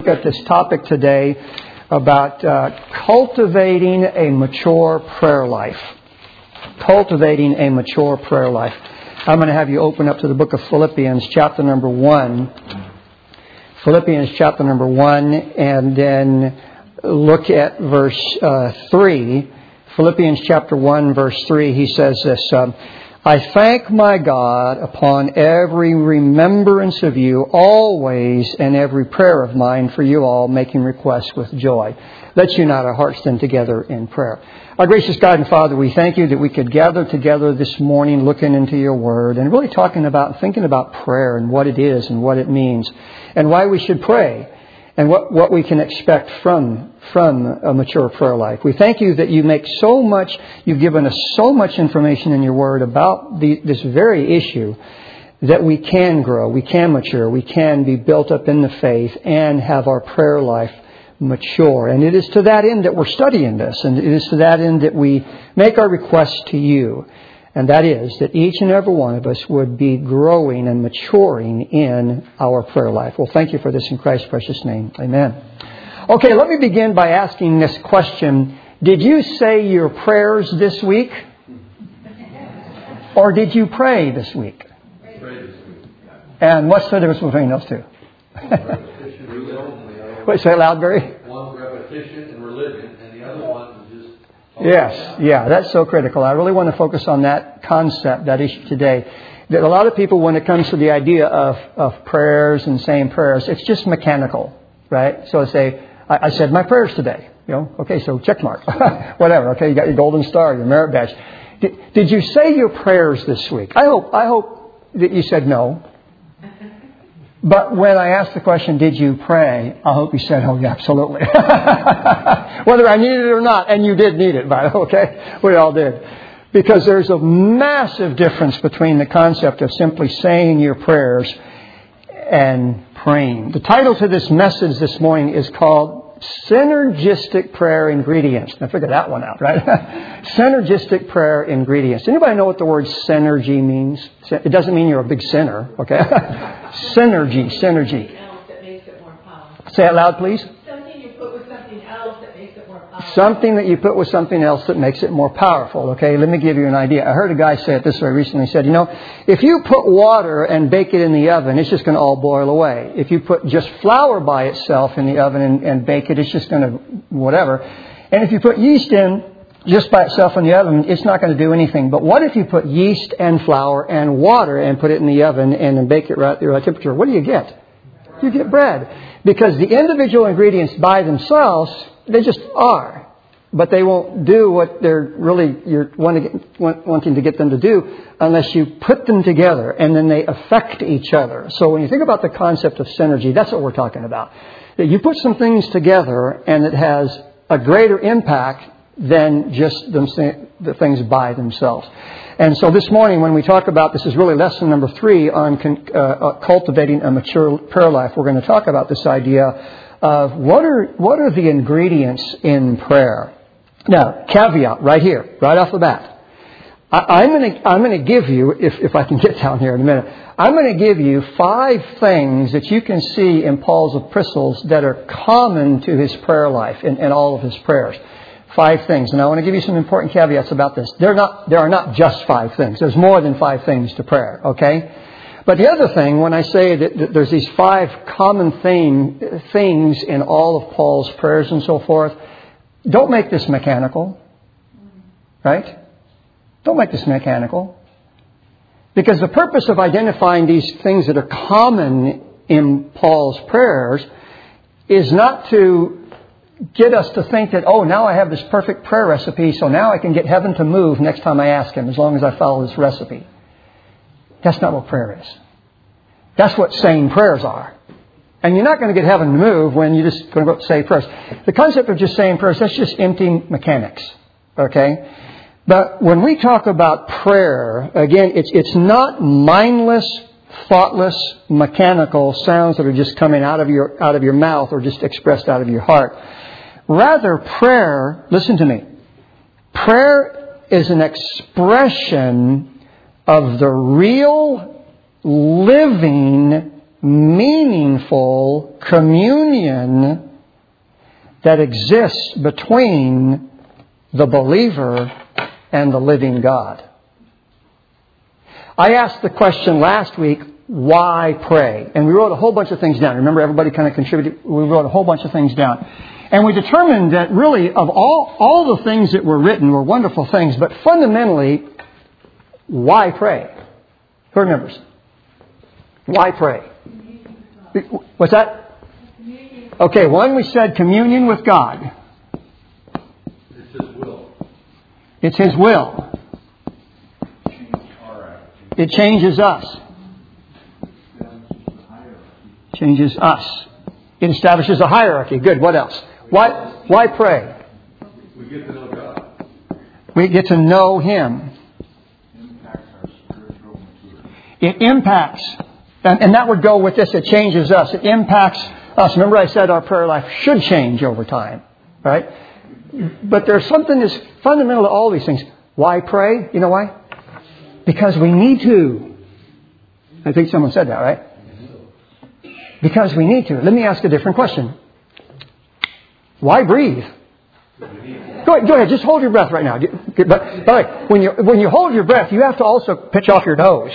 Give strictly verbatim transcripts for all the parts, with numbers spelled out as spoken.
look at this topic today about uh, cultivating a mature prayer life. Cultivating a mature prayer life. I'm going to have you open up to the book of Philippians, chapter number one. Philippians, chapter number one, and then look at verse uh, three. Philippians, chapter one, verse three, he says this, um, I thank my God upon every remembrance of you, always, and every prayer of mine for you all, making requests with joy. Let's unite our hearts then together in prayer. Our gracious God and Father, we thank you that we could gather together this morning looking into your word and really talking about, thinking about prayer and what it is and what it means and why we should pray and what, what we can expect from, from a mature prayer life. We thank you that you make so much, you've given us so much information in your word about the, this very issue that we can grow, we can mature, we can be built up in the faith and have our prayer life mature. And it is to that end that we're studying this. And it is to that end that we make our request to you. And that is that each and every one of us would be growing and maturing in our prayer life. Well, thank you for this in Christ's precious name. Amen. Okay, let me begin by asking this question. Did you say your prayers this week? Or did you pray this week? And what's the difference between those two? Wait, say it loud, Barry. One repetition and religion, and the other one is just... Yes, yeah, that's so critical. I really want to focus on that concept, that issue today. That a lot of people, when it comes to the idea of, of prayers and saying prayers, it's just mechanical, right? So I say, I, I said my prayers today. You know, okay, so check mark. Whatever, okay, you got your golden star, your merit badge. Did, did you say your prayers this week? I hope, I hope that you said no. But when I asked the question, did you pray? I hope you said, oh, yeah, absolutely. Whether I needed it or not. And you did need it, by the way, okay? We all did. Because there's a massive difference between the concept of simply saying your prayers and praying. The title to this message this morning is called Synergistic Prayer Ingredients. Now, figure that one out, right? Synergistic Prayer Ingredients. Anybody know what the word synergy means? It doesn't mean you're a big sinner, okay? Synergy, synergy. That makes it more powerful. Say it loud, please. Something you put with something else that makes it more powerful. Something that you put with something else that makes it more powerful. Okay, let me give you an idea. I heard a guy say it this way recently. He said, you know, if you put water and bake it in the oven, it's just going to all boil away. If you put just flour by itself in the oven and, and bake it, it's just going to whatever. And if you put yeast in just by itself in the oven, it's not going to do anything. But what if you put yeast and flour and water and put it in the oven and then bake it right at the right temperature? What do you get? You get bread. Because the individual ingredients by themselves, they just are. But they won't do what they're really you're wanting, wanting to get them to do unless you put them together and then they affect each other. So when you think about the concept of synergy, that's what we're talking about. That you put some things together and it has a greater impact than just them, the things by themselves. And so this morning when we talk about, this is really lesson number three on uh, cultivating a mature prayer life. We're going to talk about this idea of what are what are the ingredients in prayer. Now, caveat right here, right off the bat. I, I'm going to I'm going to give you, if if I can get down here in a minute, I'm going to give you five things that you can see in Paul's epistles that are common to his prayer life and, and all of his prayers. Five things. And I want to give you some important caveats about this. They're not, there are not just five things. There's more than five things to prayer, okay? But the other thing, when I say that, that there's these five common theme, things in all of Paul's prayers and so forth, don't make this mechanical, right? Don't make this mechanical. Because the purpose of identifying these things that are common in Paul's prayers is not to get us to think that, oh, now I have this perfect prayer recipe, so now I can get heaven to move next time I ask Him, as long as I follow this recipe. That's not what prayer is. That's what saying prayers are. And you're not going to get heaven to move when you're just going to go say prayers. The concept of just saying prayers, that's just empty mechanics. Okay? But when we talk about prayer, again, it's it's not mindless, thoughtless, mechanical sounds that are just coming out of your out of your mouth or just expressed out of your heart. Rather, prayer, listen to me, prayer is an expression of the real, living meaningful communion that exists between the believer and the living God. I asked the question last week, why pray? And we wrote a whole bunch of things down. Remember, everybody kind of contributed. We wrote a whole bunch of things down. And we determined that really of all, all the things that were written were wonderful things, but fundamentally, why pray? Who remembers? Why pray? What's that? Okay, one, we said communion with God. It's His will. It's His will. It changes us. Changes us. It establishes a hierarchy. Good. What else? Why, why pray? We get to know God. We get to know Him. It impacts. And, and that would go with this. It changes us. It impacts us. Remember I said our prayer life should change over time. Right? But there's something that's fundamental to all these things. Why pray? You know why? Because we need to. I think someone said that, right? Because we need to. Let me ask a different question. Why breathe? Go ahead, go ahead, just hold your breath right now. But, by the way, when you, when you hold your breath, you have to also pitch off your nose.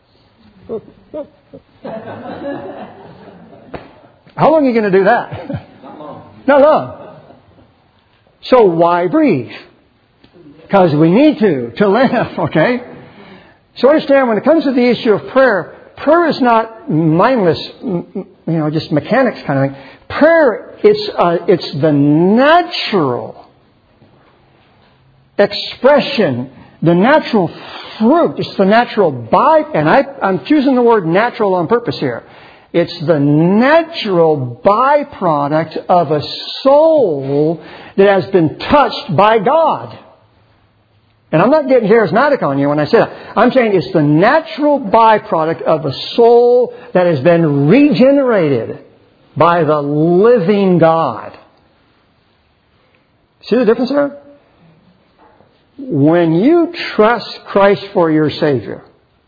How long are you going to do that? Not long. Not long. So why breathe? Because we need to, to live, okay? So understand, when it comes to the issue of prayer, prayer is not mindless, you know, just mechanics kind of thing. Prayer, it's uh, it's the natural expression, the natural fruit. It's the natural by, and I, I'm choosing the word natural on purpose here. It's the natural byproduct of a soul that has been touched by God. And I'm not getting charismatic on you when I say that. I'm saying it's the natural byproduct of a soul that has been regenerated by the living God. See the difference there? When you trust Christ for your Savior,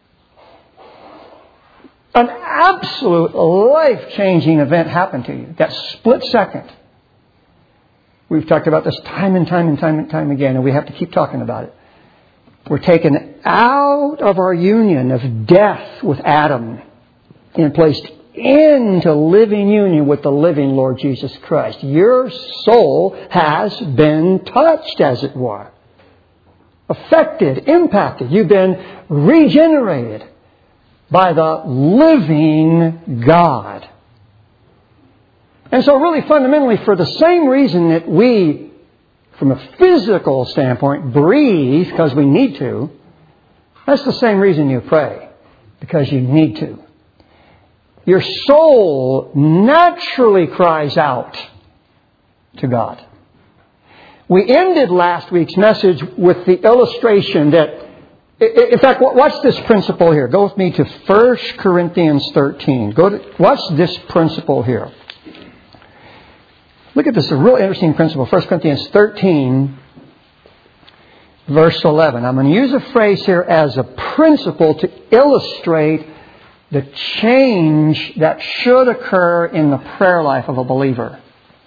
an absolute life-changing event happened to you. That split second. We've talked about this time and time and time and time again, and we have to keep talking about it. We're taken out of our union of death with Adam and placed into living union with the living Lord Jesus Christ. Your soul has been touched, as it were. Affected, impacted. You've been regenerated by the living God. And so really fundamentally, for the same reason that we, from a physical standpoint, breathe because we need to, that's the same reason you pray, because you need to. Your soul naturally cries out to God. We ended last week's message with the illustration that, in fact, watch this principle here. Go with me to First Corinthians thirteen. Go to, watch this principle here. Look at this, a real interesting principle. First Corinthians thirteen, verse eleven. I'm going to use a phrase here as a principle to illustrate the change that should occur in the prayer life of a believer.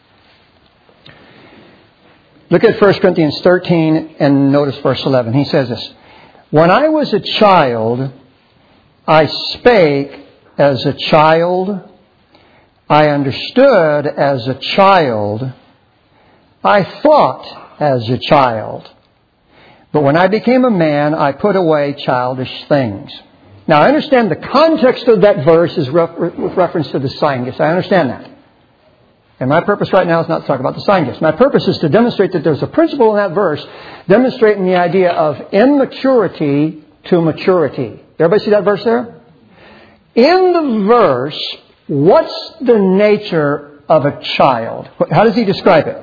Look at First Corinthians thirteen and notice verse eleven. He says this. When I was a child, I spake as a child. I understood as a child. I thought as a child. But when I became a man, I put away childish things. Now, I understand the context of that verse is with reference to the sign gifts. I understand that. And my purpose right now is not to talk about the sign gifts. My purpose is to demonstrate that there's a principle in that verse demonstrating the idea of immaturity to maturity. Everybody see that verse there? In the verse, what's the nature of a child? How does he describe it?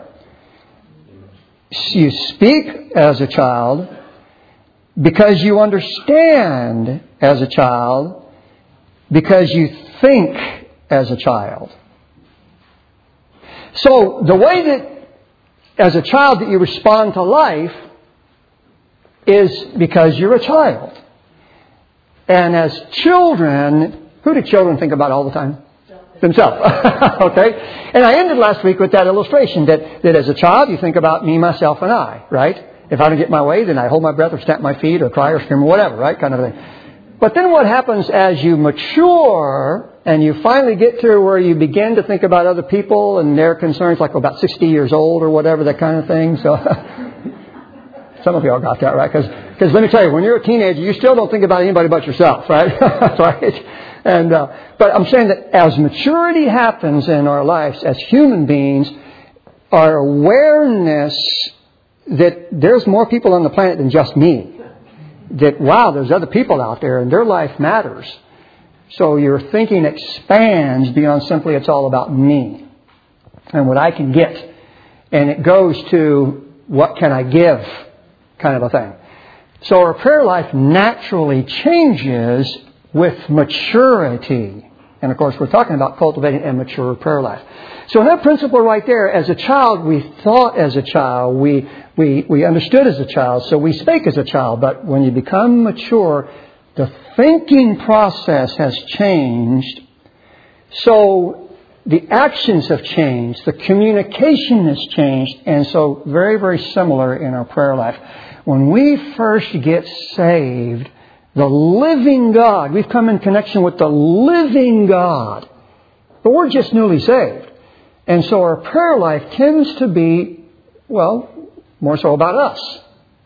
You speak as a child because you understand as a child, because you think as a child. So the way that as a child that you respond to life is because you're a child. And as children, Who do children think about all the time? Themselves. Okay? And I ended last week with that illustration that, that as a child you think about me, myself, and I, right? If I don't get my way, then I hold my breath or stamp my feet or cry or scream or whatever, right? Kind of thing. But then what happens as you mature and you finally get to where you begin to think about other people and their concerns, like about sixty years old or whatever, that kind of thing. So some of you all got that, right? Because let me tell you, when you're a teenager, you still don't think about anybody but yourself, right? Right? And uh, but I'm saying that as maturity happens in our lives as human beings, our awareness that there's more people on the planet than just me. That, wow, there's other people out there and their life matters. So your thinking expands beyond simply it's all about me and what I can get. And it goes to what can I give kind of a thing. So our prayer life naturally changes with maturity. And of course, we're talking about cultivating a mature prayer life. So in that principle right there, as a child, we thought as a child, we, we, we understood as a child, so we spake as a child. But when you become mature, the thinking process has changed. So the actions have changed. The communication has changed. And so very, very similar in our prayer life. When we first get saved, the living God, we've come in connection with the living God. But we're just newly saved. And so our prayer life tends to be, well, more so about us.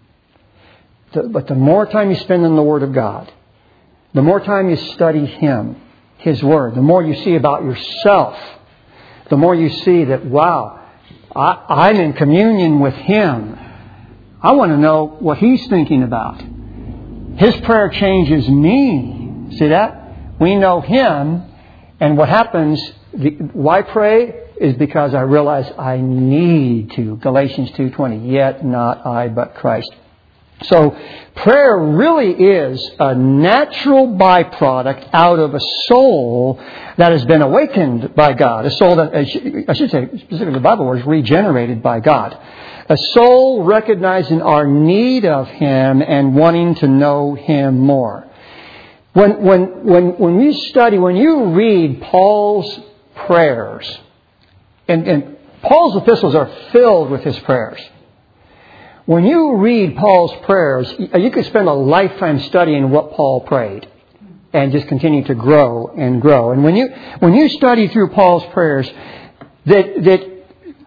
The, but the more time you spend in the Word of God, the more time you study Him, His Word, the more you see about yourself, the more you see that, wow, I, I'm in communion with Him. I want to know what He's thinking about. His prayer changes me. See that? We know Him, and what happens, the, why pray? Is because I realize I need to. Galatians two twenty, yet not I, but Christ. So prayer really is a natural byproduct out of a soul that has been awakened by God. A soul that, I should say, specifically the Bible word, is regenerated by God. A soul recognizing our need of Him and wanting to know Him more. When, when, when, when we study, when you read Paul's prayers, and, and Paul's epistles are filled with his prayers. When you read Paul's prayers, you could spend a lifetime studying what Paul prayed and just continue to grow and grow. And when you when you study through Paul's prayers, that that,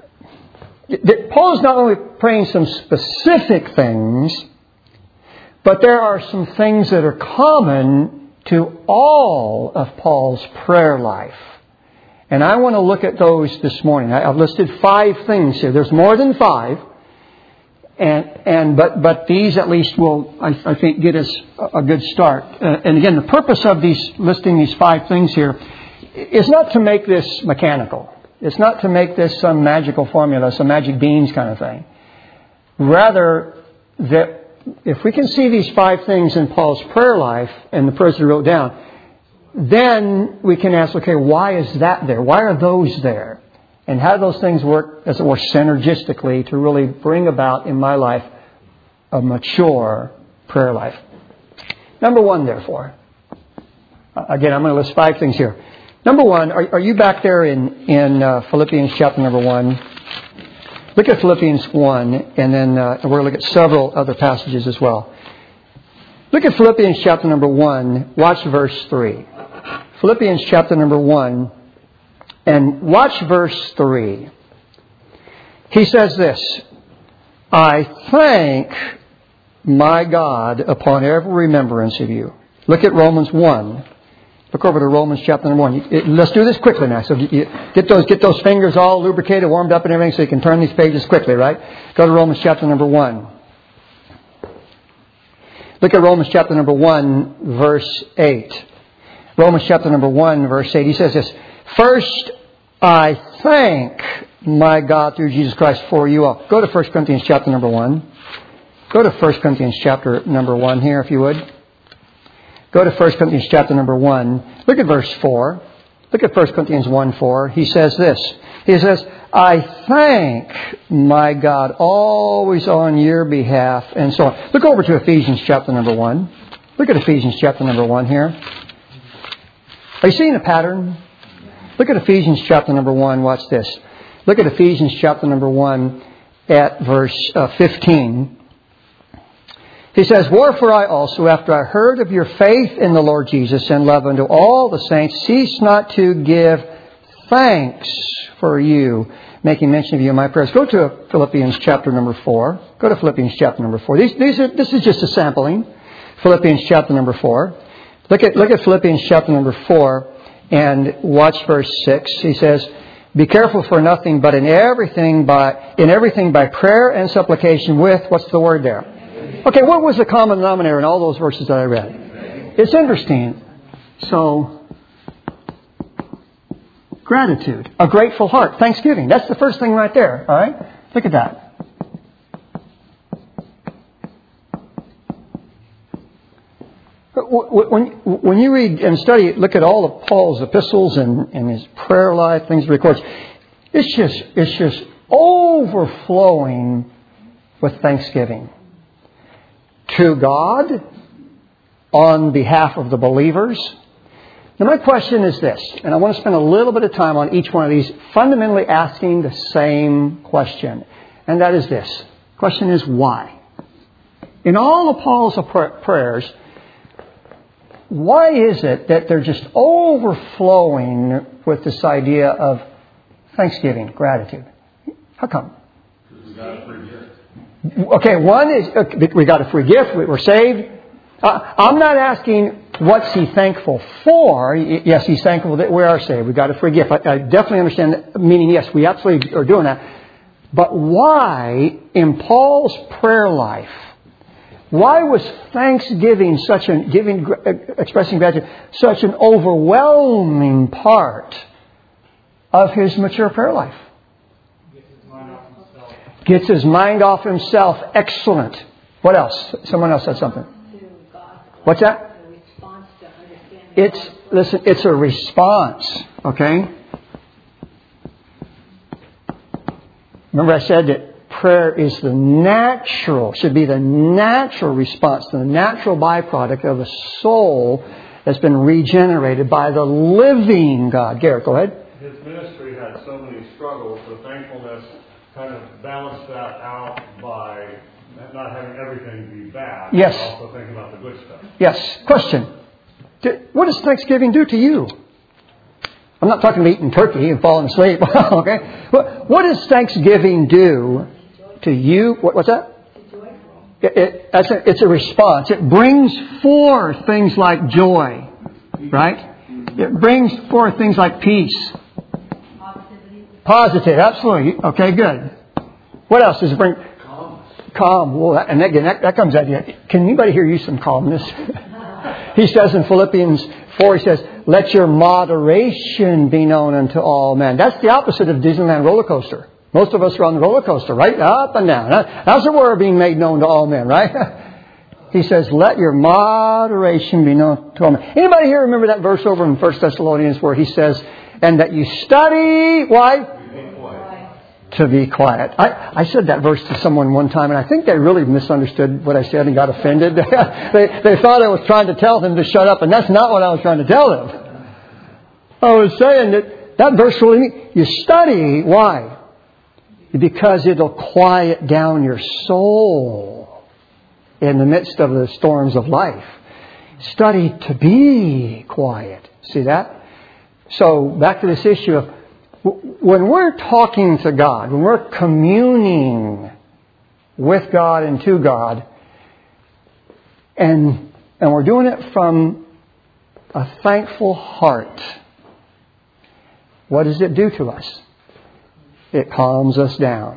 that Paul is not only praying some specific things, but there are some things that are common to all of Paul's prayer life. And I want to look at those this morning. I've listed five things here. There's more than five. And, and, but, but these at least will, I, I think, get us a, a good start. Uh, and again, the purpose of these, listing these five things here is not to make this mechanical. It's not to make this some magical formula, some magic beans kind of thing. Rather, that if we can see these five things in Paul's prayer life and the prayers he wrote down, then we can ask, okay, why is that there? Why are those there? And how do those things work, as it were, synergistically to really bring about in my life a mature prayer life? Number one, therefore. Again, I'm going to list five things here. Number one, are, are you back there in, in uh, Philippians chapter number one? Look at Philippians one, and then uh, we're going to look at several other passages as well. Look at Philippians chapter number one. Watch verse three. Philippians chapter number one. And watch verse three. He says this, I thank my God upon every remembrance of you. Look at Romans one. Look over to Romans chapter number one. Let's do this quickly now. So you get those, get those fingers all lubricated, warmed up and everything so you can turn these pages quickly, right? Go to Romans chapter number one. Look at Romans chapter number one, verse eight. Romans chapter number one, verse eight. He says this, first, I thank my God through Jesus Christ for you all. Go to First Corinthians chapter number one. Go to First Corinthians chapter number one here, if you would. Go to First Corinthians chapter number one. Look at verse four. Look at First Corinthians one four. He says this. He says, I thank my God always on your behalf, and so on. Look over to Ephesians chapter number one. Look at Ephesians chapter number one here. Are you seeing a pattern? Look at Ephesians chapter number one. Watch this. Look at Ephesians chapter number one at verse uh, fifteen. He says, "Wherefore I also, after I heard of your faith in the Lord Jesus and love unto all the saints, cease not to give thanks for you, making mention of you in my prayers." Go to Philippians chapter number four. Go to Philippians chapter number four. These, these are, this is just a sampling. Philippians chapter number four. Look at, look at Philippians chapter number four and watch verse six. He says, "Be careful for nothing, but in everything by, in everything by prayer and supplication with," what's the word there? Okay, what was the common denominator in all those verses that I read? It's interesting. So, gratitude, a grateful heart, thanksgiving. That's the first thing right there. All right? Look at that. When, when you read and study, look at all of Paul's epistles and, and his prayer life, things he records. It's just, it's just overflowing with thanksgiving to God on behalf of the believers. Now my question is this, and I want to spend a little bit of time on each one of these, fundamentally asking the same question. And that is this. The question is why? In all of Paul's prayers, why is it that they're just overflowing with this idea of thanksgiving, gratitude? How come? Because we got a free gift. Okay, one is uh, we got a free gift. We were saved. Uh, I'm not asking what's he thankful for. Yes, he's thankful that we are saved. We got a free gift. I, I definitely understand that, meaning yes, we absolutely are doing that. But why in Paul's prayer life? Why was thanksgiving such an giving, expressing gratitude, such an overwhelming part of his mature prayer life? Gets his mind off himself. Excellent. What else? Someone else said something. What's that? It's listen. It's a response. Okay. Remember, I said that prayer is the natural, should be the natural response, the natural byproduct of a soul that's been regenerated by the living God. Garrett, go ahead. His ministry had so many struggles, so thankfulness kind of balanced that out by not having everything be bad. Yes. But also thinking about the good stuff. Yes. Question. What does Thanksgiving do to you? I'm not talking about eating turkey and falling asleep. Okay. What does Thanksgiving do to you? What, what's that? It, it, that's a, it's a response. It brings forth things like joy, right? It brings forth things like peace. Positivity. Positive, absolutely. Okay, good. What else does it bring? Calm. Calm. Well, that, and again, that, that comes out. Can anybody here use some calmness? He says in Philippians four, he says, "Let your moderation be known unto all men." That's the opposite of Disneyland roller coaster. Most of us are on the roller coaster, right? Up and down. How's the word being made known to all men, right? He says, "Let your moderation be known to all men." Anybody here remember that verse over in First Thessalonians where he says, "And that you study," why? To be quiet. I, I said that verse to someone one time, and I think they really misunderstood what I said and got offended. they, they thought I was trying to tell them to shut up, and that's not what I was trying to tell them. I was saying that that verse really means you study. Why? Because it'll quiet down your soul in the midst of the storms of life. Study to be quiet. See that? So back to this issue of when we're talking to God, when we're communing with God and to God, and and we're doing it from a thankful heart, what does it do to us? It calms us down.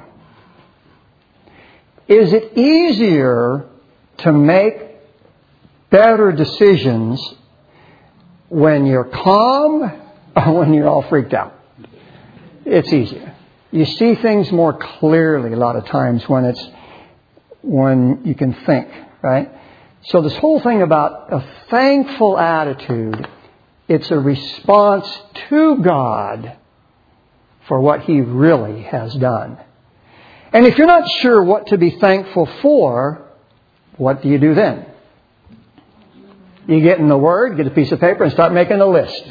Is it easier to make better decisions when you're calm or when you're all freaked out? It's easier. You see things more clearly a lot of times when it's when you can think, right? So this whole thing about a thankful attitude, it's a response to God for what He really has done. And if you're not sure what to be thankful for, what do you do then? You get in the Word, get a piece of paper and start making a list.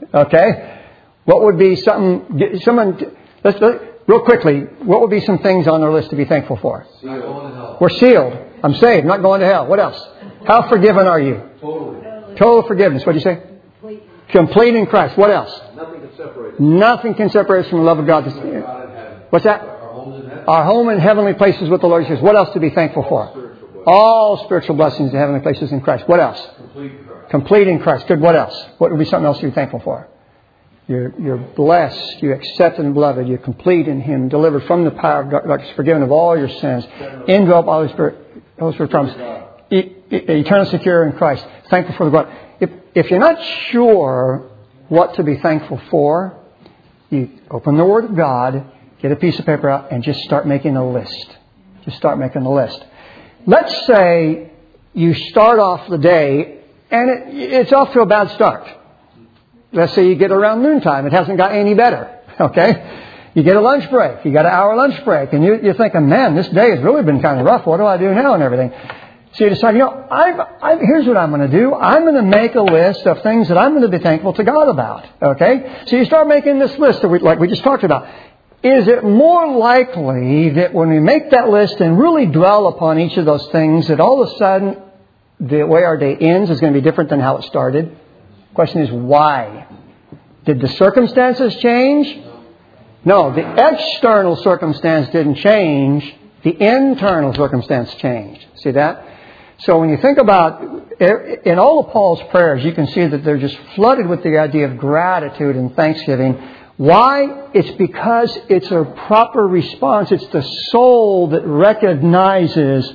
Okay? What would be something, someone, let's, let, real quickly, what would be some things on our list to be thankful for? Sealed. We're sealed. I'm saved. I'm not going to hell. What else? How forgiven are you? Totally. Total forgiveness. What do you say? Complete. Complete in Christ. What else? Nothing can separate us. Nothing can separate us from the love of God. God in heaven. What's that? Our homes in heaven. Our home in heavenly places with the Lord Jesus. What else to be thankful for? Spiritual blessings. All spiritual blessings in heavenly places in Christ. What else? Complete in Christ. Complete in Christ. Good. What else? What would be something else you're thankful for? You're, you're blessed. You're accepted and beloved. You're complete in Him. Delivered from the power of darkness. Forgiven of all your sins. Indwelt by the Holy Spirit. Holy Spirit promise. E- e- eternal secure in Christ. Thankful for the God. If, if you're not sure what to be thankful for, you open the Word of God, get a piece of paper out, and just start making a list. Just start making a list. Let's say you start off the day, and it, it's off to a bad start. Let's say you get around noontime. It hasn't got any better. Okay? You get a lunch break. You got an hour lunch break. And you, you're thinking, man, this day has really been kind of rough. What do I do now and everything? So you decide, you know, I've, I've, here's what I'm going to do. I'm going to make a list of things that I'm going to be thankful to God about. Okay? So you start making this list that we, like we just talked about. Is it more likely that when we make that list and really dwell upon each of those things, that all of a sudden the way our day ends is going to be different than how it started? The question is, why? Did the circumstances change? No, the external circumstance didn't change. The internal circumstance changed. See that? So when you think about, in all of Paul's prayers, you can see that they're just flooded with the idea of gratitude and thanksgiving. Why? It's because it's a proper response. It's the soul that recognizes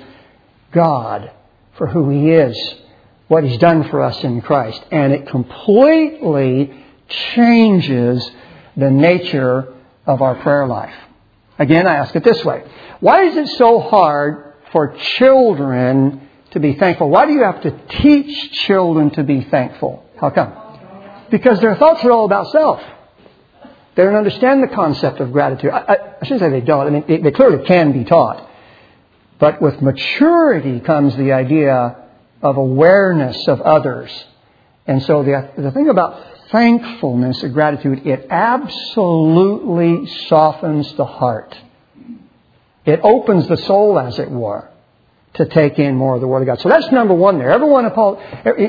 God for who He is, what He's done for us in Christ. And it completely changes the nature of our prayer life. Again, I ask it this way. Why is it so hard for children to be thankful? Why do you have to teach children to be thankful? How come? Because their thoughts are all about self. They don't understand the concept of gratitude. I, I, I shouldn't say they don't. I mean, they, they clearly can be taught. But with maturity comes the idea of awareness of others. And so the, the thing about thankfulness and gratitude, it absolutely softens the heart. It opens the soul, as it were, to take in more of the Word of God. So that's number one there. Everyone of Paul,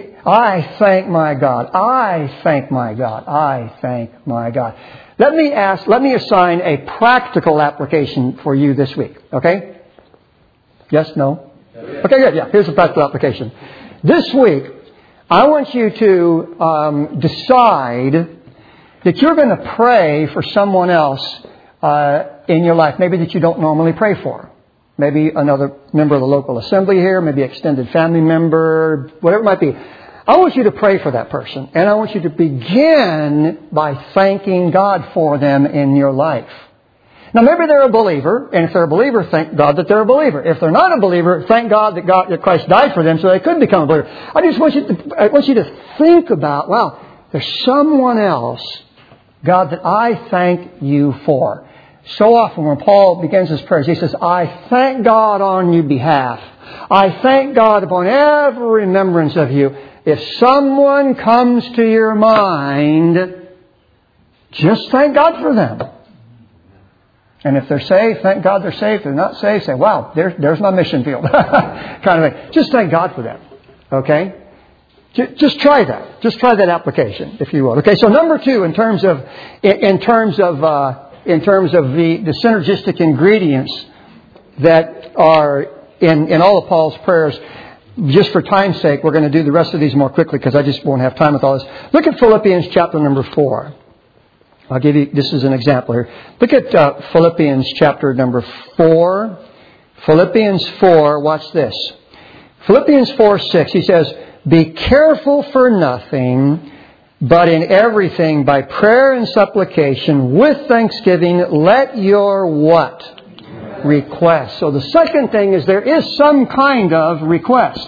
I thank my God. I thank my God. I thank my God. Let me ask, let me assign a practical application for you this week. Okay? Yes? No? Okay, good. Yeah, here's a practical application. This week, I want you to um, decide that you're going to pray for someone else uh, in your life, maybe that you don't normally pray for. Maybe another member of the local assembly here, maybe extended family member, whatever it might be. I want you to pray for that person. And I want you to begin by thanking God for them in your life. Now, maybe they're a believer, and if they're a believer, thank God that they're a believer. If they're not a believer, thank God that, God, that Christ died for them so they could become a believer. I just want you to, I want you to think about, wow, there's someone else, God, that I thank you for. So often when Paul begins his prayers, he says, I thank God on your behalf. I thank God upon every remembrance of you. If someone comes to your mind, just thank God for them. And if they're saved, thank God they're saved. If they're not saved, say, wow, there's, there's my mission field. kind of thing. Just thank God for them. Okay? Just try that. Just try that application, if you will. Okay, so number two, in terms of, in terms of, uh, in terms of the, the synergistic ingredients that are in, in all of Paul's prayers, just for time's sake, we're going to do the rest of these more quickly because I just won't have time with all this. Look at Philippians chapter number four. I'll give you, this is an example here. Look at uh, Philippians chapter number four. Philippians four, watch this. Philippians four six, he says, be careful for nothing, but in everything by prayer and supplication with thanksgiving, let your what? Request. So the second thing is there is some kind of request.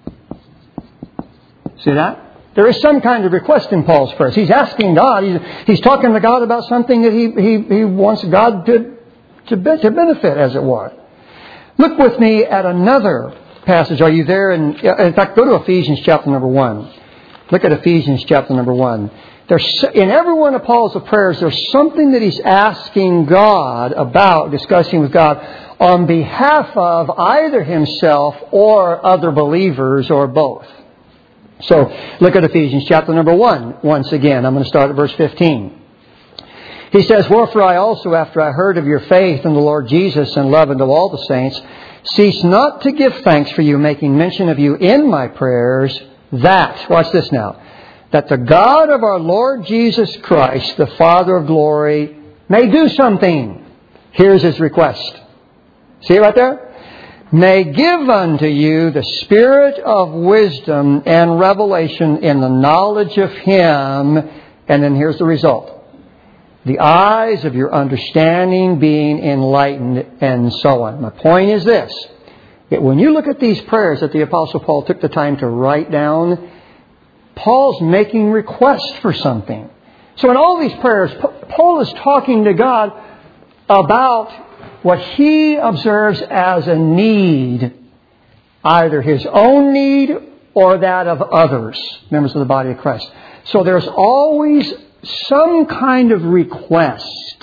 See that? There is some kind of request in Paul's prayers. He's asking God. He's, he's talking to God about something that he, he, he wants God to, to, be, to benefit, as it were. Look with me at another passage. Are you there? In, in fact, go to Ephesians chapter number one. Look at Ephesians chapter number one. There's, in every one of Paul's prayers, there's something that he's asking God about, discussing with God, on behalf of either himself or other believers or both. So, look at Ephesians chapter number one, once again. I'm going to start at verse fifteen. He says, "Wherefore I also, after I heard of your faith in the Lord Jesus and love unto all the saints, cease not to give thanks for you, making mention of you in my prayers, that," watch this now, "that the God of our Lord Jesus Christ, the Father of glory, may do something." Here's his request. See it right there? "May give unto you the spirit of wisdom and revelation in the knowledge of Him." And then here's the result. "The eyes of your understanding being enlightened," and so on. My point is this. That when you look at these prayers that the Apostle Paul took the time to write down, Paul's making requests for something. So in all these prayers, Paul is talking to God about what he observes as a need, either his own need or that of others, members of the body of Christ. So there's always some kind of request.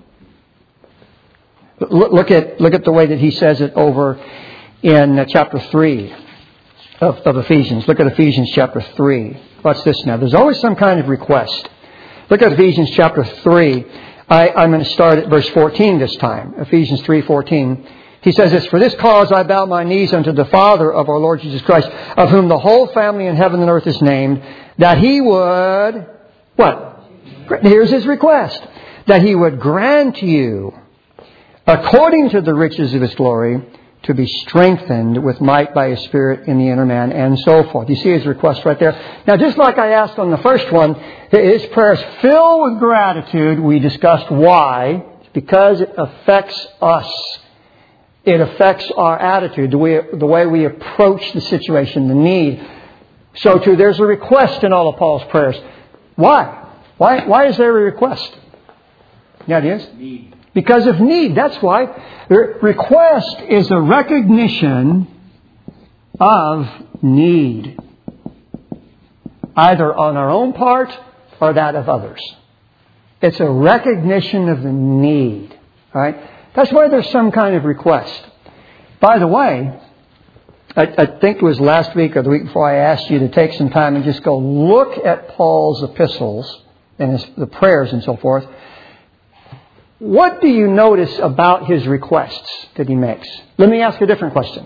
Look at, look at the way that he says it over in chapter three of, of Ephesians. Look at Ephesians chapter three. Watch this now. There's always some kind of request. Look at Ephesians chapter three. I, I'm going to start at verse fourteen this time. Ephesians three fourteen. He says this, "For this cause I bow my knees unto the Father of our Lord Jesus Christ, of whom the whole family in heaven and earth is named, that He would," what? Here's His request. "That He would grant you, according to the riches of His glory, to be strengthened with might by His Spirit in the inner man," and so forth. You see His request right there. Now, just like I asked on the first one, His prayers fill with gratitude. We discussed why. It's because it affects us. It affects our attitude, the way, the way we approach the situation, the need. So, too, there's a request in all of Paul's prayers. Why? Why, why is there a request? Yeah, it is. Need. Because of need. That's why. The request is a recognition of need, either on our own part or that of others. It's a recognition of the need. All right? That's why there's some kind of request. By the way, I, I think it was last week or the week before I asked you to take some time and just go look at Paul's epistles and his, the prayers and so forth. What do you notice about his requests that he makes? Let me ask a different question.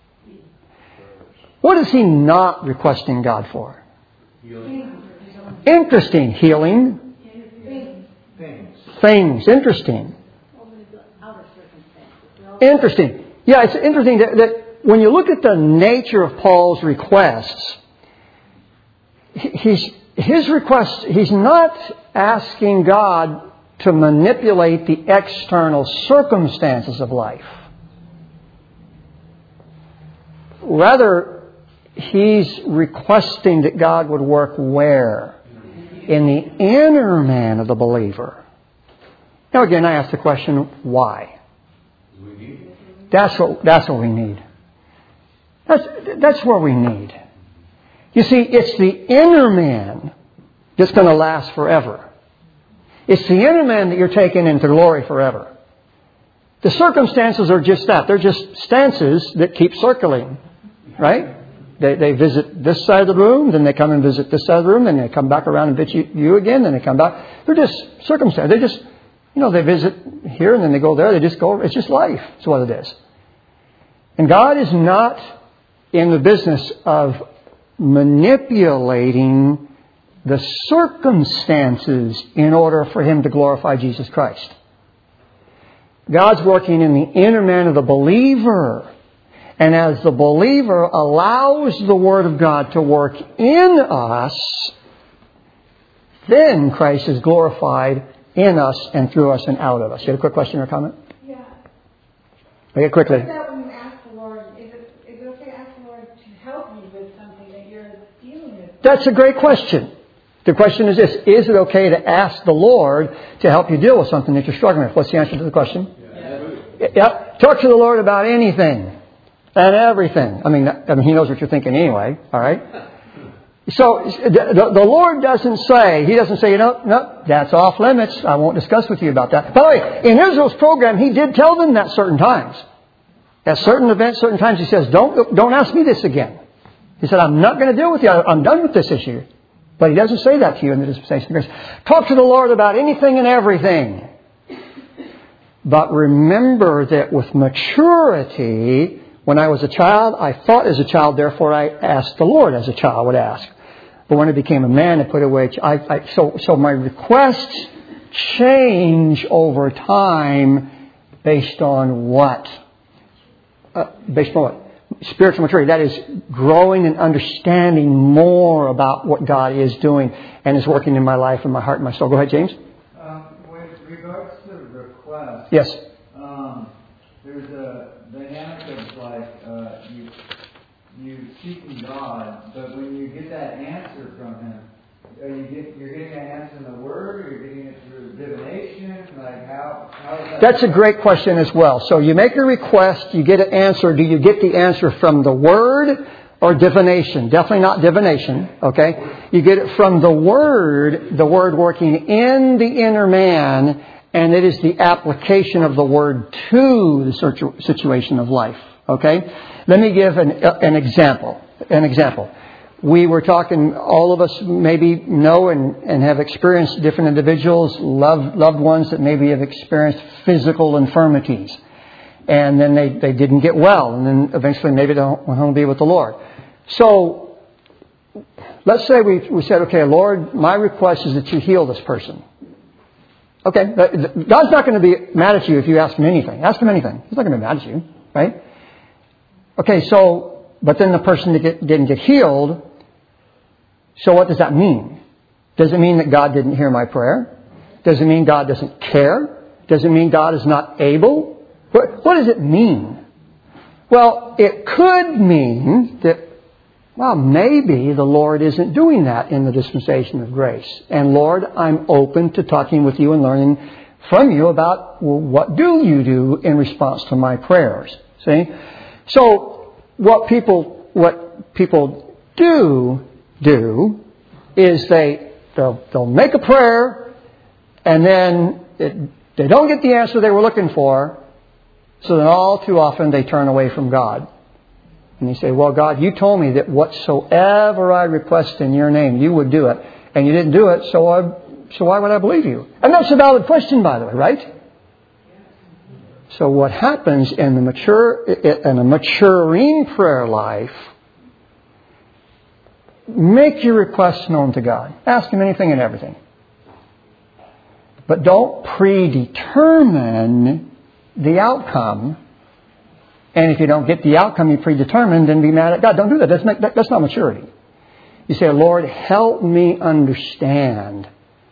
What is he not requesting God for? Healing. Interesting. Healing. Things. Things. Interesting. Interesting. Yeah, it's interesting that, that when you look at the nature of Paul's requests, he's, his requests, he's not asking God to manipulate the external circumstances of life. Rather, he's requesting that God would work where? In the inner man of the believer. Now again, I ask the question, why? That's what, that's what we need. That's, that's what we need. You see, it's the inner man that's going to last forever. It's the inner man that you're taking into glory forever. The circumstances are just that. They're just stances that keep circling. Right? They, they visit this side of the room, then they come and visit this side of the room, then they come back around and visit you again, then they come back. They're just circumstances. They just, you know, they visit here and then they go there. They just go, it's just life. It's what it is. And God is not in the business of manipulating the circumstances in order for Him to glorify Jesus Christ. God's working in the inner man of the believer. And as the believer allows the Word of God to work in us, then Christ is glorified in us and through us and out of us. You have a quick question or comment? Yeah. Okay, quickly. What about when you ask the Lord, is it, is it okay to ask the Lord to help you with something that you're dealing with? That's a great question. The question is this. Is it okay to ask the Lord to help you deal with something that you're struggling with? What's the answer to the question? Yeah. Yep. Talk to the Lord about anything and everything. I mean, I mean, He knows what you're thinking anyway. All right. So the, the Lord doesn't say, He doesn't say, you know, no, that's off limits. I won't discuss with you about that. By the way, in Israel's program, He did tell them that certain times. At certain events, certain times, He says, don't, don't ask me this again. He said, I'm not going to deal with you. I'm done with this issue. But He doesn't say that to you in the dispensation of grace. Talk to the Lord about anything and everything. But remember that with maturity, when I was a child, I thought as a child, therefore I asked the Lord as a child would ask. But when I became a man, I put away, I, I, so, so my requests change over time based on what? Uh, based on what? Spiritual maturity. That is growing and understanding more about what God is doing and is working in my life and my heart and my soul. Go ahead, James. Um, with regards to requests, yes. Um, there's a dynamic of like uh, you you seeking God, but when you get that answer from Him, are you get, you're getting that answer in the Word, or you're getting it through divination? Like how how is that? That's a great question as well. So you make a request, you get an answer. Do you get the answer from the Word or divination? Definitely not divination. Okay, you get it from the Word, the Word working in the inner man. And it is the application of the Word to the situation of life. Okay? Let me give an, an example. An example. We were talking, all of us maybe know and, and have experienced different individuals, loved, loved ones that maybe have experienced physical infirmities. And then they, they didn't get well. And then eventually maybe they went home to be with the Lord. So, let's say we, we said, okay, Lord, my request is that you heal this person. Okay, God's not going to be mad at you if you ask Him anything. Ask Him anything. He's not going to be mad at you, right? Okay, so, but then the person didn't get healed. So what does that mean? Does it mean that God didn't hear my prayer? Does it mean God doesn't care? Does it mean God is not able? What, what does it mean? Well, it could mean that, well, maybe the Lord isn't doing that in the dispensation of grace. And Lord, I'm open to talking with you and learning from you about, well, what do you do in response to my prayers? See? So, what people, what people do, do, is they, they'll, they'll make a prayer, and then it, they don't get the answer they were looking for, so then all too often they turn away from God. And you say, well, God, you told me that whatsoever I request in your name, you would do it. And you didn't do it, so I, so why would I believe you? And that's a valid question, by the way, right? So what happens in the mature, in a maturing prayer life, make your requests known to God. Ask Him anything and everything. But don't predetermine the outcome. And if you don't get the outcome you predetermined, then be mad at God. Don't do that. That's, not, that's not maturity. You say, Lord, help me understand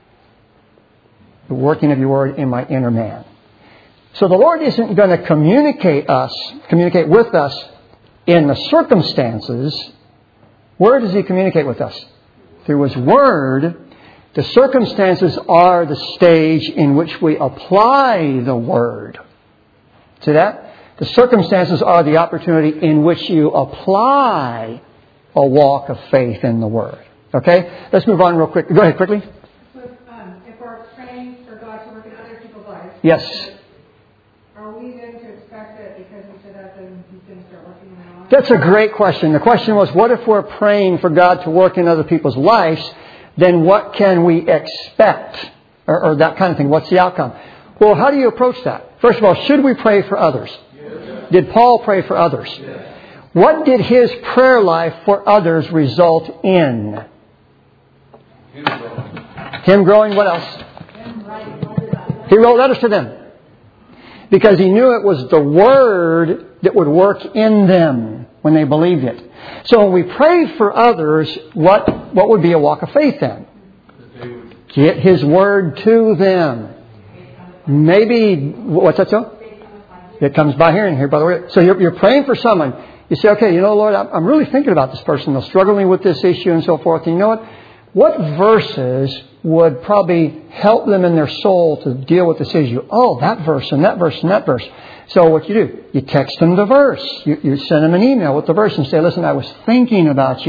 the working of your Word in my inner man. So the Lord isn't going to communicate us, communicate with us in the circumstances. Where does He communicate with us? Through His Word. The circumstances are the stage in which we apply the Word. See that? The circumstances are the opportunity in which you apply a walk of faith in the Word. Okay? Let's move on real quick. Go ahead, quickly. So, um, if we're praying for God to work in other people's lives, yes. Are we then to expect that because He said that, then He's going to start working in our lives? That's a great question. The question was, what if we're praying for God to work in other people's lives? Then what can we expect? Or, or that kind of thing. What's the outcome? Well, how do you approach that? First of all, should we pray for others? Did Paul pray for others? Yes. What did his prayer life for others result in? Him growing. Him growing, what else? He wrote letters to them. Because he knew it was the Word that would work in them when they believed it. So when we pray for others, what, what would be a walk of faith then? Get His Word to them. Maybe, what's that so? It comes by hearing here, by the way. So you're, you're praying for someone. You say, okay, you know, Lord, I'm really thinking about this person. They're struggling with this issue and so forth. And you know what? What verses would probably help them in their soul to deal with this issue? Oh, that verse and that verse and that verse. So what you do, you text them the verse. You, you send them an email with the verse and say, listen, I was thinking about you.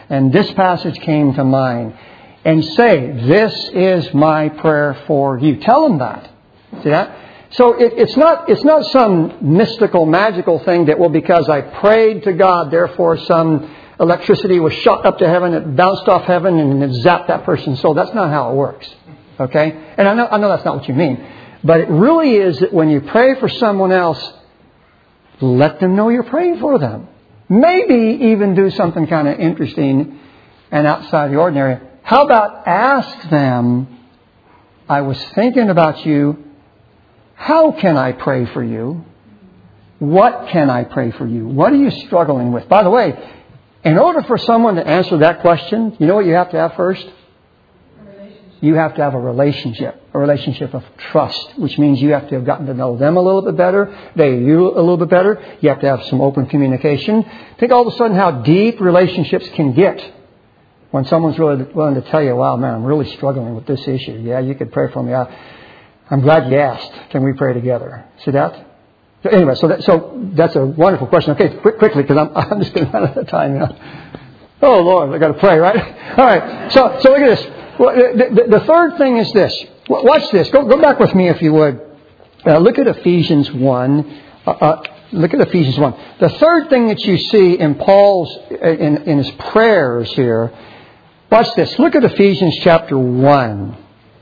and this passage came to mind. And say, this is my prayer for you. Tell them that. See that? So it, it's not it's not some mystical, magical thing that, well, because I prayed to God, therefore some electricity was shot up to heaven, it bounced off heaven, and it zapped that person's soul. That's not how it works. Okay? And I know, I know that's not what you mean. But it really is that when you pray for someone else, let them know you're praying for them. Maybe even do something kind of interesting and outside the ordinary. How about ask them, I was thinking about you. How can I pray for you? What can I pray for you? What are you struggling with? By the way, in order for someone to answer that question, you know what you have to have first? You have to have a relationship, a relationship of trust, which means you have to have gotten to know them a little bit better, they you a little bit better. You have to have some open communication. Think all of a sudden how deep relationships can get when someone's really willing to tell you, wow, man, I'm really struggling with this issue. Yeah, you could pray for me. I, I'm glad you asked. Can we pray together? See that? So anyway, so, that, so that's a wonderful question. Okay, quick, quickly, because I'm, I'm just getting out of time. You know. Oh, Lord, I've got to pray, right? All right, so, so look at this. Well, the, the, the third thing is this. Watch this. Go, go back with me if you would. Uh, look at Ephesians one. Uh, uh, look at Ephesians one. The third thing that you see in Paul's, in, in his prayers here, watch this. Look at Ephesians chapter one.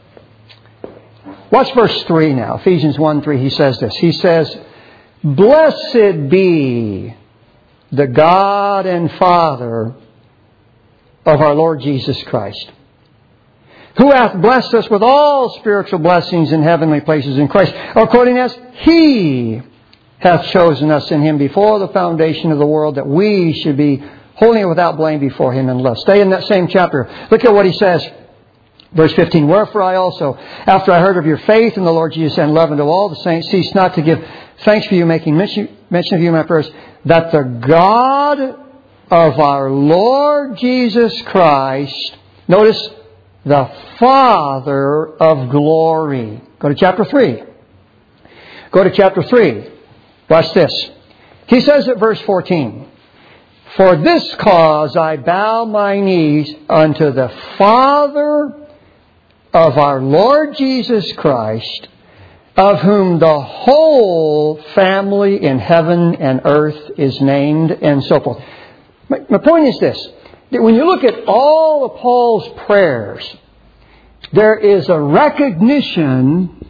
Watch verse three now. Ephesians one three, he says this. He says, blessed be the God and Father of our Lord Jesus Christ, who hath blessed us with all spiritual blessings in heavenly places in Christ, according as He hath chosen us in Him before the foundation of the world, that we should be holy and without blame before Him in love. Stay in that same chapter. Look at what he says. Verse fifteen, wherefore I also, after I heard of your faith in the Lord Jesus and love unto all the saints, cease not to give thanks for you, making mention, mention of you in my prayers, that the God of our Lord Jesus Christ, notice, the Father of glory. Go to chapter three. Go to chapter three. Watch this. He says at verse fourteen, for this cause I bow my knees unto the Father of our Lord Jesus Christ, of whom the whole family in heaven and earth is named, and so forth. My, my point is this, that when you look at all of Paul's prayers, there is a recognition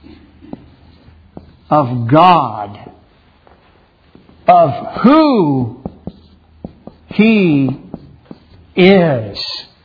of God, of who He is,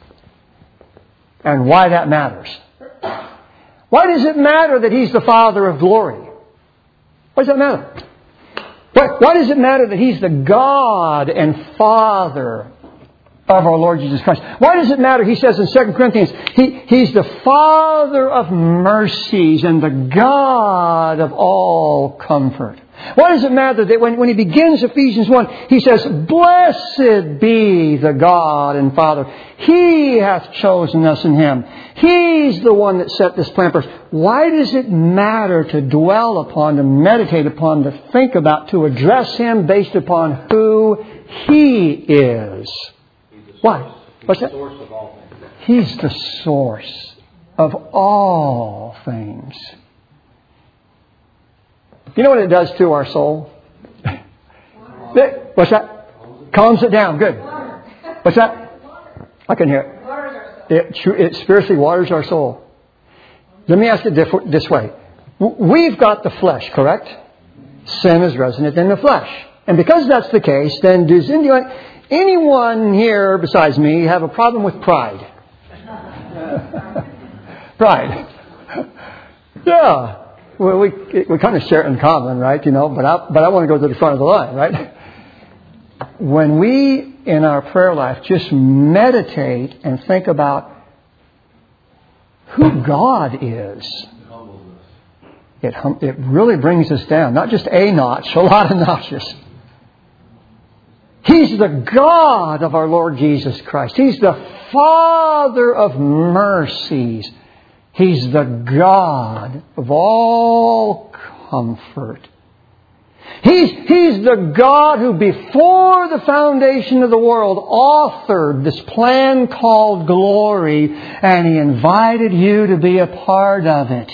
and why that matters. Why does it matter that He's the Father of glory? Why does that matter? Why, why does it matter that He's the God and Father of our Lord Jesus Christ? Why does it matter? He says in Second Corinthians, he, He's the Father of mercies and the God of all comfort. Why does it matter that when, when he begins Ephesians one, he says, blessed be the God and Father. He hath chosen us in Him. He's the one that set this plan for us. Why does it matter to dwell upon, to meditate upon, to think about, to address Him based upon who He is? Why? What's that? He's the source of all things. You know what it does to our soul? What's that? Calms it down. Good. What's that? I can hear it. It, it spiritually waters our soul. Let me ask it this way. We've got the flesh, correct? Sin is resident in the flesh. And because that's the case, then does anyone, anyone here besides me have a problem with pride? Pride. Yeah. Well, we we kind of share it in common, right? You know, but I, but I want to go to the front of the line, right? When we, in our prayer life, just meditate and think about who God is, it, it really brings us down. Not just a notch, a lot of notches. He's the God of our Lord Jesus Christ. He's the Father of mercies. He's the God of all comfort. He's, he's the God who before the foundation of the world authored this plan called glory, and He invited you to be a part of it.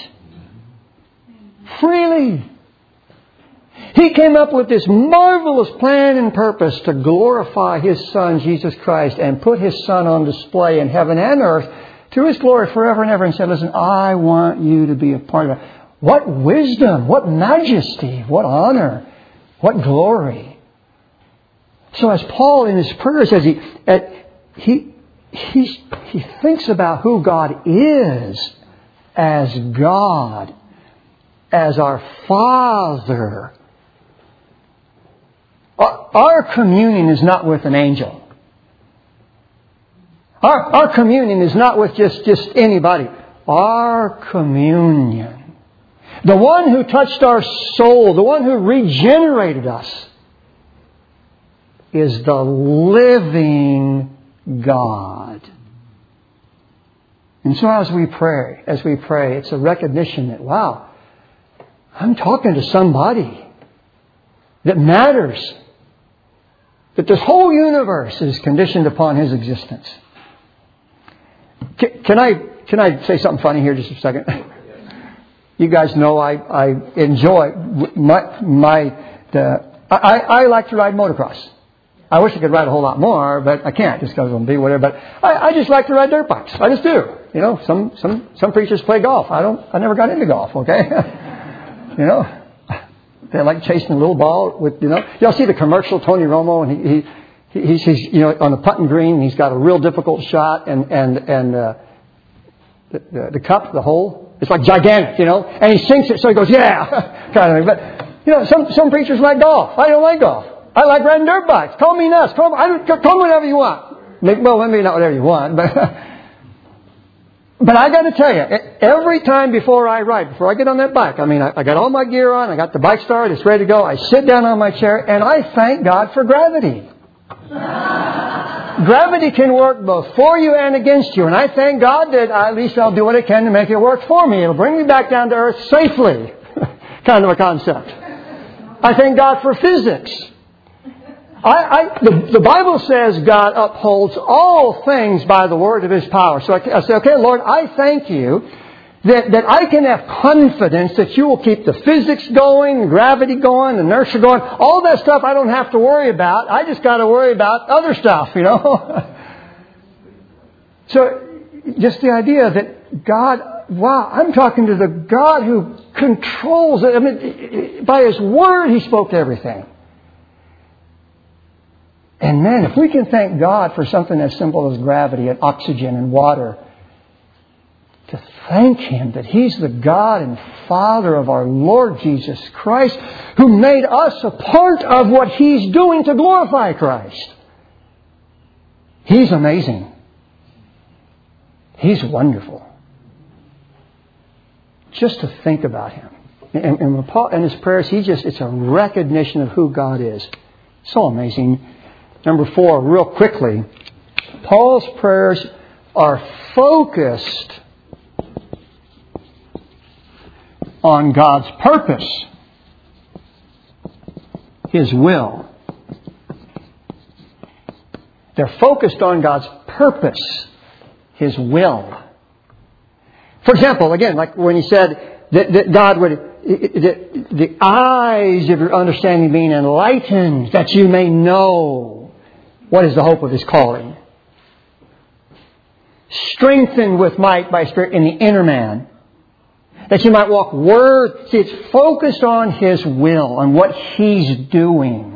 Freely. He came up with this marvelous plan and purpose to glorify His Son, Jesus Christ, and put His Son on display in heaven and earth to His glory forever and ever, and said, listen, I want you to be a part of it. What wisdom, what majesty, what honor, what glory. So as Paul in his prayer says, he, he, he, he thinks about who God is as God, as our Father. Our, our communion is not with an angel. Our, our communion is not with just, just anybody. Our communion. The one who touched our soul, the one who regenerated us, is the living God. And so as we pray, as we pray, it's a recognition that, wow, I'm talking to somebody that matters. That this whole universe is conditioned upon His existence. Can, can I can I say something funny here just a second? You guys know I, I enjoy my, my the, I, I like to ride motocross. I wish I could ride a whole lot more, but I can't just because I'm be whatever. But I, I just like to ride dirt bikes. I just do. You know, some some some preachers play golf. I don't. I never got into golf. Okay, you know, they like chasing a little ball with you know. Y'all see the commercial Tony Romo and he he he's, he's you know on the putting green. He's got a real difficult shot and and and uh, the, the the cup, the hole. It's like gigantic, you know, and he sinks it, so he goes, yeah, kind of thing. But, you know, some some preachers like golf. I don't like golf. I like riding dirt bikes. Call me nuts. Call me, I don't, call me whatever you want. Well, maybe not whatever you want, but but I got to tell you, every time before I ride, before I get on that bike, I mean, I, I got all my gear on, I got the bike started, it's ready to go. I sit down on my chair, and I thank God for gravity. Gravity can work both for you and against you. And I thank God that at least I'll do what I can to make it work for me. It'll bring me back down to earth safely. Kind of a concept. I thank God for physics. I, I, the, the Bible says God upholds all things by the word of His power. So I, I say, okay, Lord, I thank you that, that I can have confidence that You will keep the physics going, gravity going, inertia going. All that stuff I don't have to worry about. I just got to worry about other stuff, you know. So just the idea that God, wow, I'm talking to the God who controls it. I mean, by His word He spoke to everything. And man, if we can thank God for something as simple as gravity and oxygen and water, to thank Him that He's the God and Father of our Lord Jesus Christ, who made us a part of what He's doing to glorify Christ. He's amazing. He's wonderful. Just to think about Him. And, and Paul, in his prayers, he just, it's a recognition of who God is. So amazing. Number four, real quickly, Paul's prayers are focused on God's purpose, His will. They're focused on God's purpose, His will. For example, again, like when He said that, that God would, the, the eyes of your understanding being enlightened, that you may know what is the hope of His calling. Strengthened with might by Spirit in the inner man, that you might walk word. See, it's focused on His will, on what He's doing.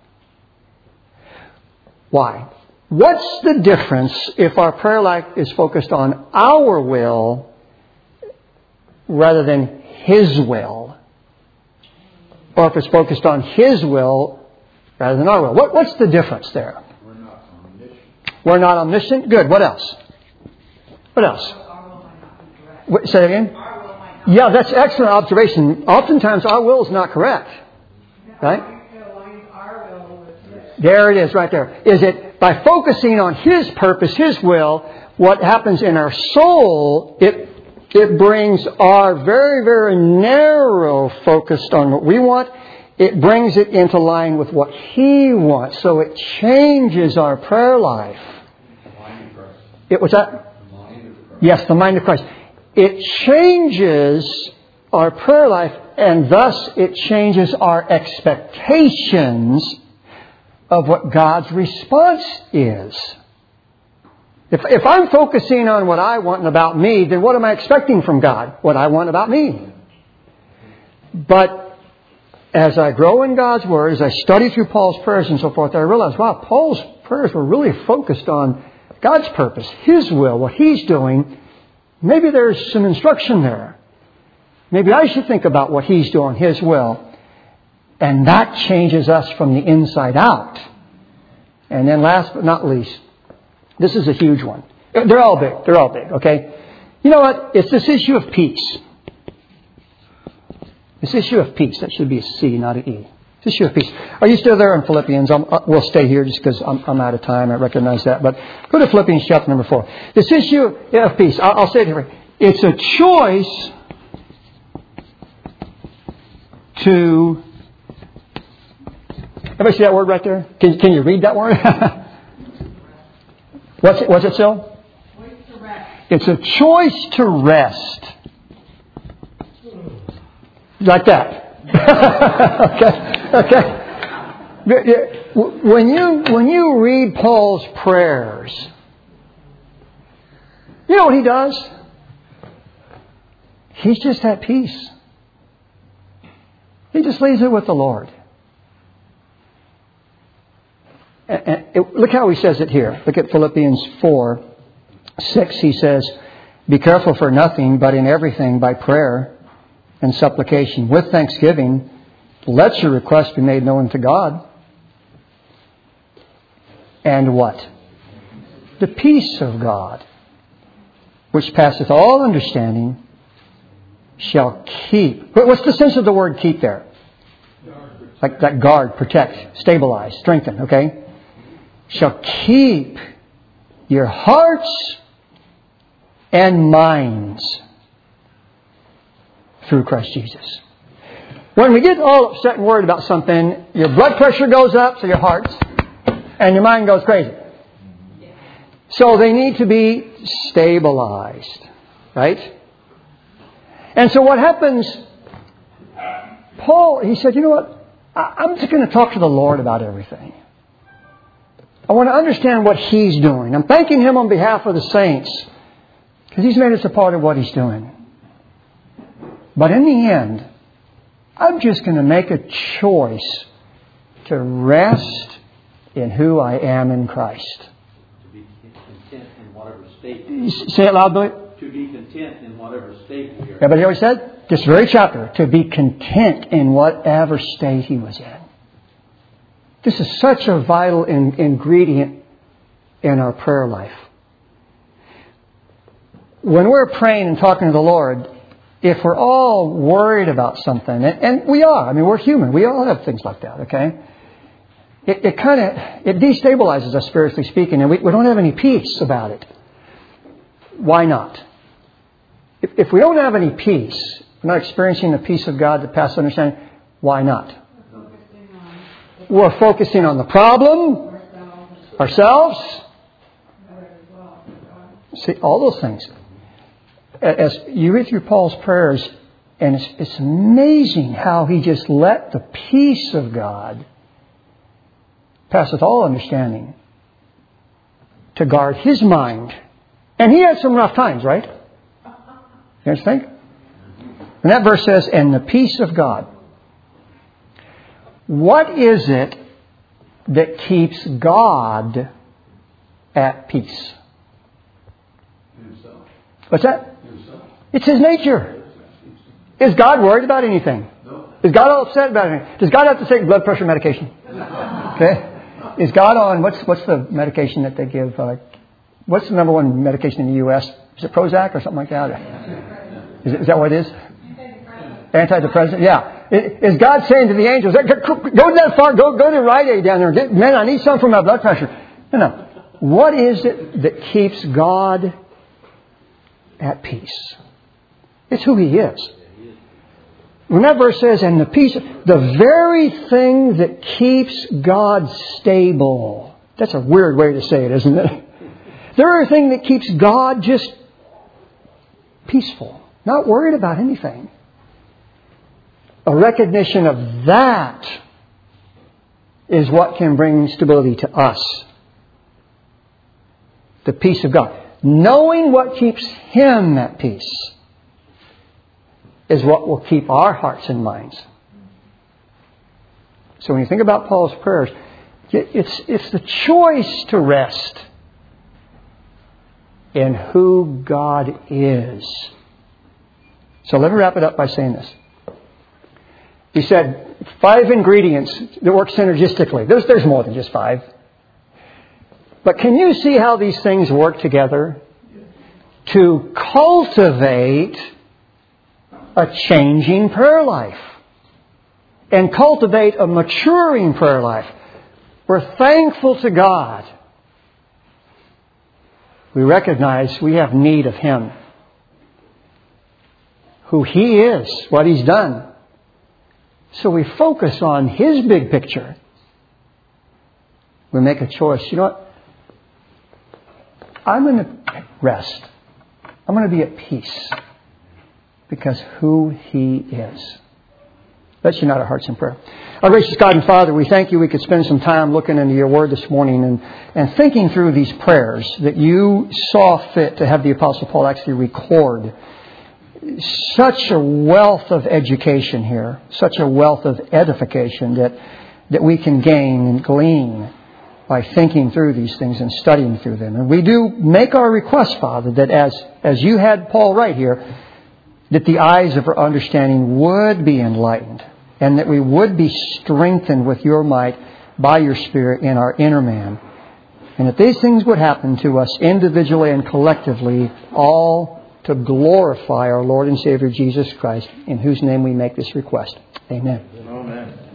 Why? What's the difference if our prayer life is focused on our will rather than His will? Or if it's focused on His will rather than our will? What, what's the difference there? We're not omniscient. We're not omniscient? Good. What else? What else? Wait, say it again? Yeah, that's an excellent observation. Oftentimes our will is not correct. Right? There it is, right there. Is it by focusing on His purpose, His will, what happens in our soul, it it brings our very, very narrow focus on what we want. it brings it into line with what He wants. So it changes our prayer life. The mind of Christ. It was that? The mind of Christ. Yes, the mind of Christ. It changes our prayer life, and thus it changes our expectations of what God's response is. If, if I'm focusing on what I want and about me, then what am I expecting from God? What I want about me. But as I grow in God's Word, as I study through Paul's prayers and so forth, I realize, wow, Paul's prayers were really focused on God's purpose, His will, what He's doing. Maybe there's some instruction there. Maybe I should think about what He's doing, His will. And that changes us from the inside out. And then last but not least, this is a huge one. They're all big. They're all big, okay? You know what? It's this issue of peace. This issue of peace. That should be a C, not an E. This issue of peace. Are you still there in Philippians? I'm, uh, we'll stay here just because I'm, I'm out of time. I recognize that. But go to Philippians chapter number four. This issue of peace. I'll, I'll say it here. It's a choice to... Everybody see that word right there? Can, can you read that word? What's it, what's it, Sil? It's a choice to rest. Like that. okay. Okay. When you, when you read Paul's prayers, you know what he does? He's just at peace. He just leaves it with the Lord. And it, look how he says it here. Look at Philippians four, six. He says, "Be careful for nothing, but in everything by prayer and supplication with thanksgiving, let your requests be made known to God." And what? The peace of God, which passeth all understanding, shall keep. What's the sense of the word keep there? Like that guard, protect, stabilize, strengthen, okay? Shall keep your hearts and minds through Christ Jesus. When we get all upset and worried about something, your blood pressure goes up, so your heart's, and your mind goes crazy. So they need to be stabilized, right? And so what happens, Paul, he said, you know what? I'm just going to talk to the Lord about everything. I want to understand what He's doing. I'm thanking Him on behalf of the saints because He's made us a part of what He's doing. But in the end, I'm just going to make a choice to rest in who I am in Christ. To be content in whatever state. Say it loud, Billy. To be content in whatever state we are. Yeah, but he always said, this very chapter, to be content in whatever state he was in. This is such a vital in, ingredient in our prayer life. When we're praying and talking to the Lord, if we're all worried about something, and, and we are, I mean, we're human. We all have things like that, okay? It, it kind of, it destabilizes us spiritually speaking, and we, we don't have any peace about it. Why not? If, if we don't have any peace, we're not experiencing the peace of God that passes understanding, why not? We're focusing on the problem, ourselves. See, all those things. As you read through Paul's prayers, and it's, it's amazing how he just let the peace of God passeth all understanding to guard his mind. And he had some rough times, right? You guys think? And that verse says, and the peace of God. What is it that keeps God at peace? Himself. What's that? Himself. It's His nature. Is God worried about anything? No. Is God all upset about anything? Does God have to take blood pressure medication? Okay. Is God on, what's what's the medication that they give? Uh, what's the number one medication in the U S? Is it Prozac or something like that? Is, it, is that what it is? Antidepressant. Yeah. Is God saying to the angels, go that far, go go to Rite Aid down there. Get, man, I need something for my blood pressure. No, no. What is it that keeps God at peace? It's who He is. When that verse says, and the peace, the very thing that keeps God stable. That's a weird way to say it, isn't it? The very thing that keeps God just peaceful, not worried about anything. A recognition of that is what can bring stability to us. The peace of God. Knowing what keeps Him at peace is what will keep our hearts and minds. So when you think about Paul's prayers, it's, it's the choice to rest in who God is. So let me wrap it up by saying this. He said five ingredients that work synergistically. There's, there's more than just five. But can you see how these things work together to cultivate a changing prayer life and cultivate a maturing prayer life? We're thankful to God. We recognize we have need of Him. Who He is, what He's done. So we focus on His big picture. We make a choice. You know what? I'm going to rest. I'm going to be at peace. Because who He is. Let's unite our hearts in prayer. Our gracious God and Father, we thank You we could spend some time looking into Your Word this morning and, and thinking through these prayers that You saw fit to have the Apostle Paul actually record. Such a wealth of education here, such a wealth of edification that, that we can gain and glean by thinking through these things and studying through them. And we do make our request, Father, that as, as You had Paul right here, that the eyes of our understanding would be enlightened and that we would be strengthened with Your might by Your Spirit in our inner man. And that these things would happen to us individually and collectively, all to glorify our Lord and Savior Jesus Christ, in whose name we make this request. Amen. Amen.